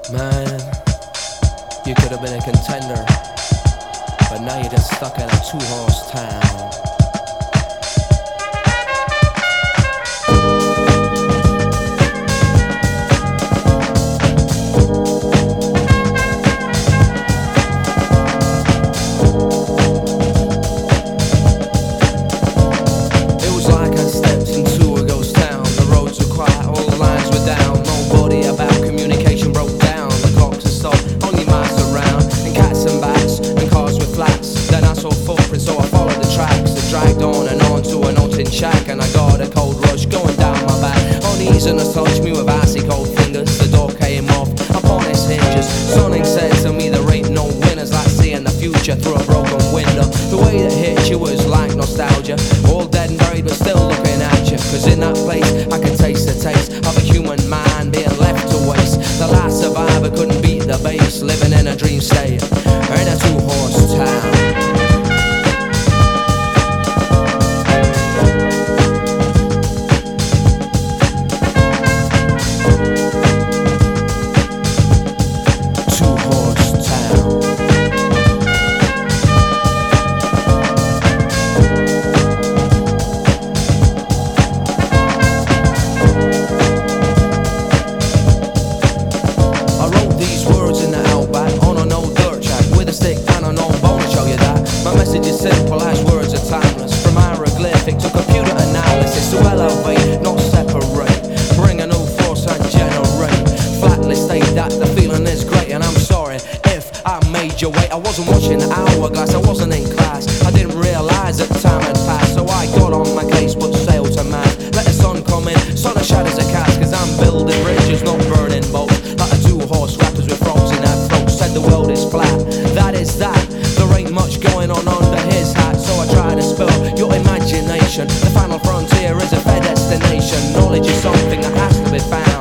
Man, you could have been a contender, but now you're just stuck in a two-horse town. It was like I stepped into a ghost town. The roads were quiet, all the lines were down. Nobody about, communication broke down. The clocks had stopped, only miles around. And cats and bats, and cars with flats. Then I saw footprints, so I followed the tracks. They dragged on and on to an old tin shack. And I got a cold rush going down my back. On ease and touched me with icy cold fingers. The door came off upon its hinges. Something said to me there ain't no winners, like seeing the future through a broken window. The way that hit you was like nostalgia. All dead and buried but still looking at you. Cause in that place I could taste the taste of a human mind being left to waste. The last survivor couldn't beat the bass, living in a dream state in a two-horse town. My message is simple as words are timeless. From hieroglyphic to computer analysis, to elevate, not separate. Bring a new force and generate. Flatly state that the feeling is great. And I'm sorry if I made you wait. I wasn't watching the hourglass, I wasn't in class. I didn't realize that time had passed. So I got on my case, put sail to mast. Let the sun come in, sun and shadows are cast. Cause I'm building bridges, not burning boats. Like the two-horse rappers with frogs in their throats. Said the world is flat, that is that. There ain't much going on under his hat. So I try to spell your imagination. The final frontier is a fair destination. Knowledge is something that has to be found.